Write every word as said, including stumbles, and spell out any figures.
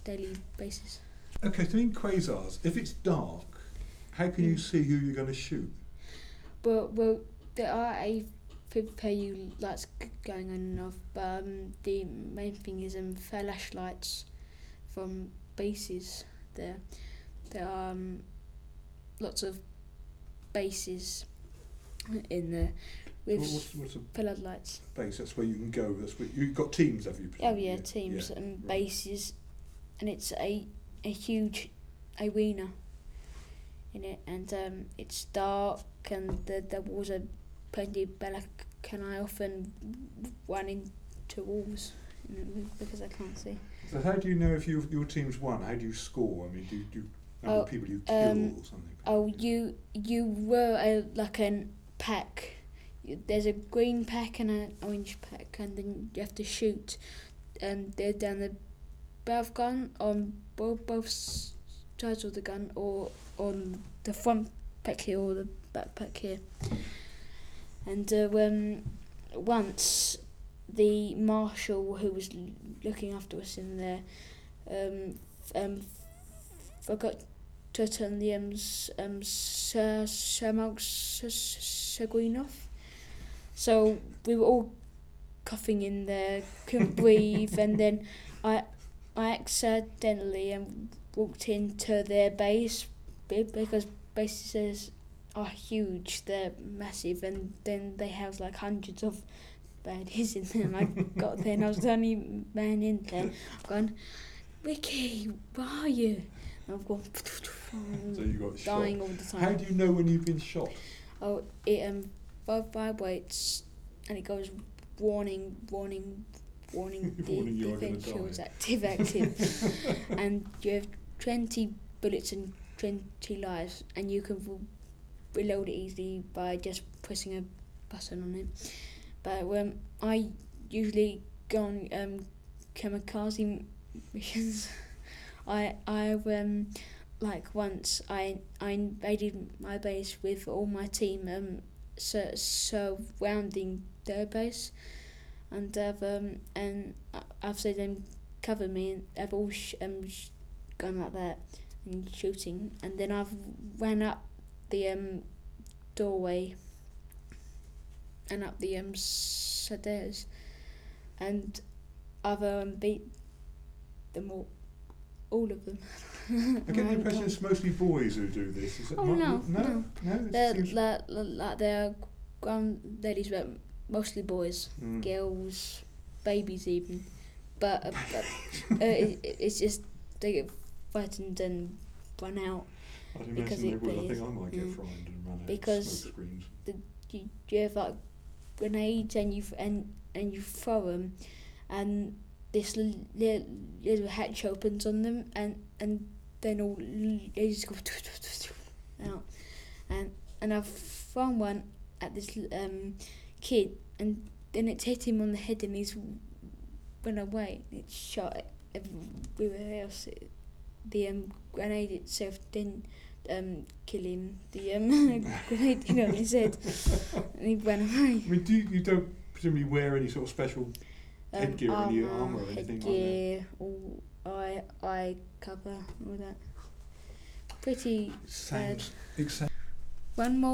daily basis. Okay, so in quasars, if it's dark, how can you Mm. see who you're going to shoot? But well, there are a few lights g- going on and off, but um, the main thing is um flashlights from bases. There, there are um, lots of bases in there with Well, what's, what's a floodlights. base? That's where you can go. That's where you've got teams, have you? Oh presumably? yeah, teams Yeah, and right. bases, and it's a a huge arena in it, and um, it's dark, and the the walls are plenty black, and I often run into walls you know, because I can't see. So how do you know if you, your team's won? How do you score? I mean, do you do number Oh, of people you kill um, or something? Oh, you you were a like an pack. You- There's a green pack and an orange pack, and then you have to shoot. And they're down the barrel gun on both both s- sides of the gun, or on the front pack here or the back pack here. And uh, when once the marshal who was l- looking after us in there um, f- um, forgot to turn the um, s- um, Sir Shamog screen off. So we were all coughing in there, couldn't breathe, and then I I accidentally um, walked into their base be- because bases are huge, they're massive, and then they have like hundreds of baddies in there. And I got there and I was the only man in there. I've gone, Ricky, where are you? And I've gone So you got dying shot. all the time. How do you know when you've been shot? Oh, it um vi- vibrates and it goes warning, warning, warning. the Warning you are gonna defense shield's die. active, active, and you have twenty bullets and twenty lives, and you can re- reload it easily by just pressing a button on it. But um, I usually go on um kamikaze missions. I I um. Like once I I invaded my base with all my team um sur- surrounding their base, and I've um and I- I've said them cover me, and I've all sh- um sh- gone like that and shooting, and then I've ran up the um doorway and up the um stairs, and I've um beat them all, all of them. I get the impression it's mostly boys who do this. Is it Oh, not? no, no, no. no. It They're seems- like, like they're grown ladies, but mostly boys, Mm. girls, babies even. But, uh, but uh, it, it's just they get frightened and run out. I'd because imagine they it would. I is, think I might get mm. frightened and run out. Because- Smoke screens. You, you have like grenades and you and and you throw them, and this li- li- little hatch opens on them, and and then all l- they just go out, and and I've thrown one at this um kid, and then it's hit him on the head, and he's run away. It shot everywhere else. It, the um grenade itself didn't um kill him. The um grenade hit on his head, and he ran away. I mean, do you, you don't presumably wear any sort of special Um, headgear, any armour or anything like that? headgear, all eye eye cover, all that. Pretty Sounds. bad. It sounds One more.